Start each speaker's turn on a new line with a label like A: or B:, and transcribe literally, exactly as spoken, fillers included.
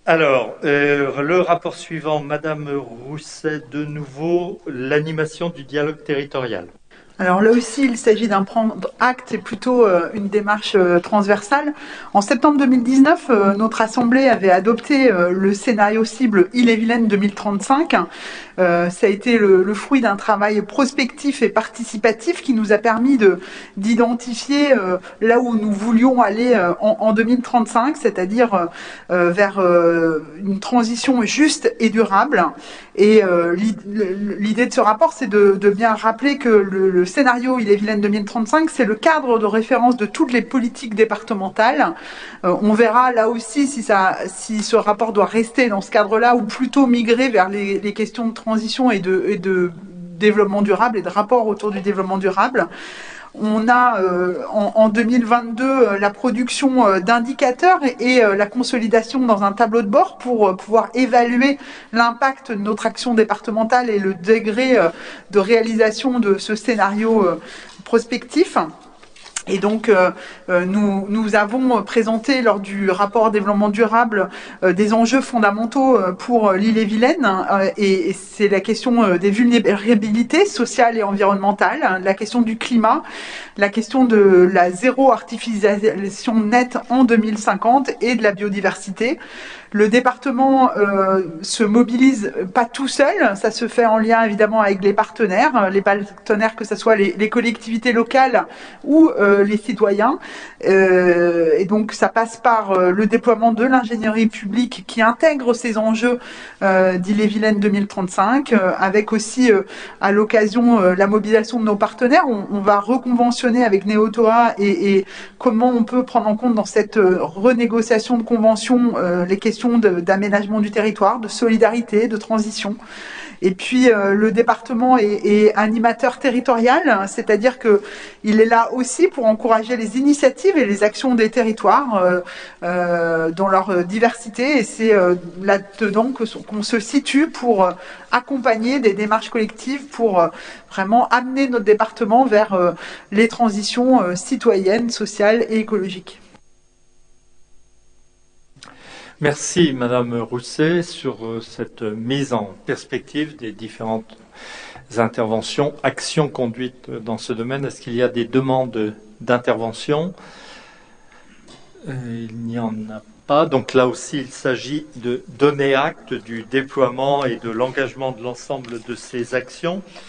A: Alors, euh, le rapport suivant, Madame Rousset, de nouveau, l'animation du dialogue territorial.
B: Alors là aussi, il s'agit d'un prendre acte et plutôt euh, une démarche euh, transversale. En septembre deux mille dix-neuf, euh, notre Assemblée avait adopté euh, le scénario cible Ille-et-Vilaine deux mille trente-cinq. Euh, ça a été le, le fruit d'un travail prospectif et participatif qui nous a permis de d'identifier euh, là où nous voulions aller euh, en, en deux mille trente-cinq, c'est-à-dire euh, vers euh, une transition juste et durable. Et euh, l'idée de ce rapport, c'est de, de bien rappeler que le, le scénario Ille-et-Vilaine deux mille trente-cinq, c'est le cadre de référence de toutes les politiques départementales. Euh, on verra là aussi si, ça, si ce rapport doit rester dans ce cadre-là ou plutôt migrer vers les, les questions de transition et de, et de développement durable et de rapport autour du développement durable. On a euh, en, en deux mille vingt-deux euh, la production euh, d'indicateurs et, et euh, la consolidation dans un tableau de bord pour euh, pouvoir évaluer l'impact de notre action départementale et le degré euh, de réalisation de ce scénario euh, prospectif. Et donc, euh, nous, nous avons présenté lors du rapport développement durable euh, des enjeux fondamentaux pour l'Ille-et-Vilaine. Euh, et, et c'est la question euh, des vulnérabilités sociales et environnementales, la question du climat, la question de la zéro artificialisation nette en deux mille cinquante et de la biodiversité. Le département euh, se mobilise pas tout seul, ça se fait en lien évidemment avec les partenaires, les partenaires que ce soit les, les collectivités locales ou euh, les citoyens. Euh, et donc ça passe par euh, le déploiement de l'ingénierie publique qui intègre ces enjeux euh, d'Ille-et-Vilaine deux mille trente-cinq, euh, avec aussi euh, à l'occasion euh, la mobilisation de nos partenaires. On, on va reconventionner avec Neotoa et, et comment on peut prendre en compte dans cette euh, renégociation de convention euh, les questions d'aménagement du territoire, de solidarité, de transition. Et puis euh, le département est, est animateur territorial, c'est-à-dire que il est là aussi pour encourager les initiatives et les actions des territoires euh, euh, dans leur diversité. Et c'est euh, là-dedans que qu'on se situe pour euh, accompagner des démarches collectives pour euh, vraiment amener notre département vers euh, les transitions euh, citoyennes, sociales et écologiques.
A: Merci Madame Rousset sur cette mise en perspective des différentes interventions, actions conduites dans ce domaine. Est-ce qu'il y a des demandes d'intervention? Il n'y en a pas. Donc là aussi, il s'agit de donner acte du déploiement et de l'engagement de l'ensemble de ces actions.